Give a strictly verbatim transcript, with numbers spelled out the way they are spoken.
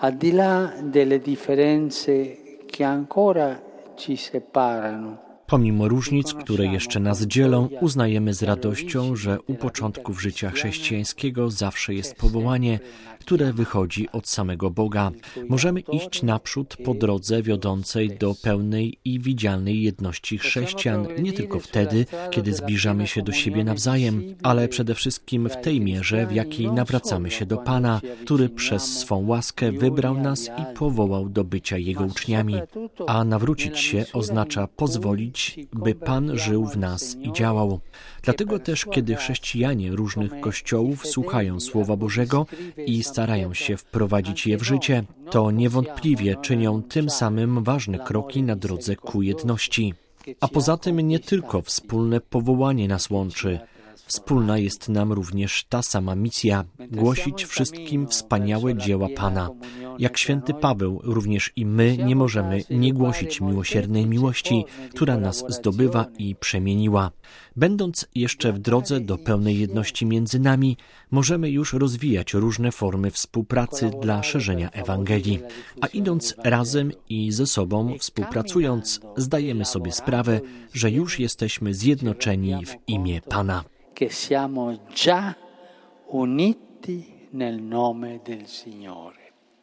Al di là delle differenze che ancora ci separano. Pomimo różnic, które jeszcze nas dzielą, uznajemy z radością, że u początków życia chrześcijańskiego zawsze jest powołanie, które wychodzi od samego Boga. Możemy iść naprzód po drodze wiodącej do pełnej i widzialnej jedności chrześcijan, nie tylko wtedy, kiedy zbliżamy się do siebie nawzajem, ale przede wszystkim w tej mierze, w jakiej nawracamy się do Pana, który przez swą łaskę wybrał nas i powołał do bycia Jego uczniami. A nawrócić się oznacza pozwolić, by Pan żył w nas i działał. Dlatego też, kiedy chrześcijanie różnych kościołów słuchają Słowa Bożego i starają się wprowadzić je w życie, to niewątpliwie czynią tym samym ważne kroki na drodze ku jedności. A poza tym nie tylko wspólne powołanie nas łączy. Wspólna jest nam również ta sama misja – głosić wszystkim wspaniałe dzieła Pana. Jak święty Paweł, również i my nie możemy nie głosić miłosiernej miłości, która nas zdobywa i przemieniła. Będąc jeszcze w drodze do pełnej jedności między nami, możemy już rozwijać różne formy współpracy dla szerzenia Ewangelii. A idąc razem i ze sobą współpracując, zdajemy sobie sprawę, że już jesteśmy zjednoczeni w imię Pana. Che siamo già uniti nel nome del Signore.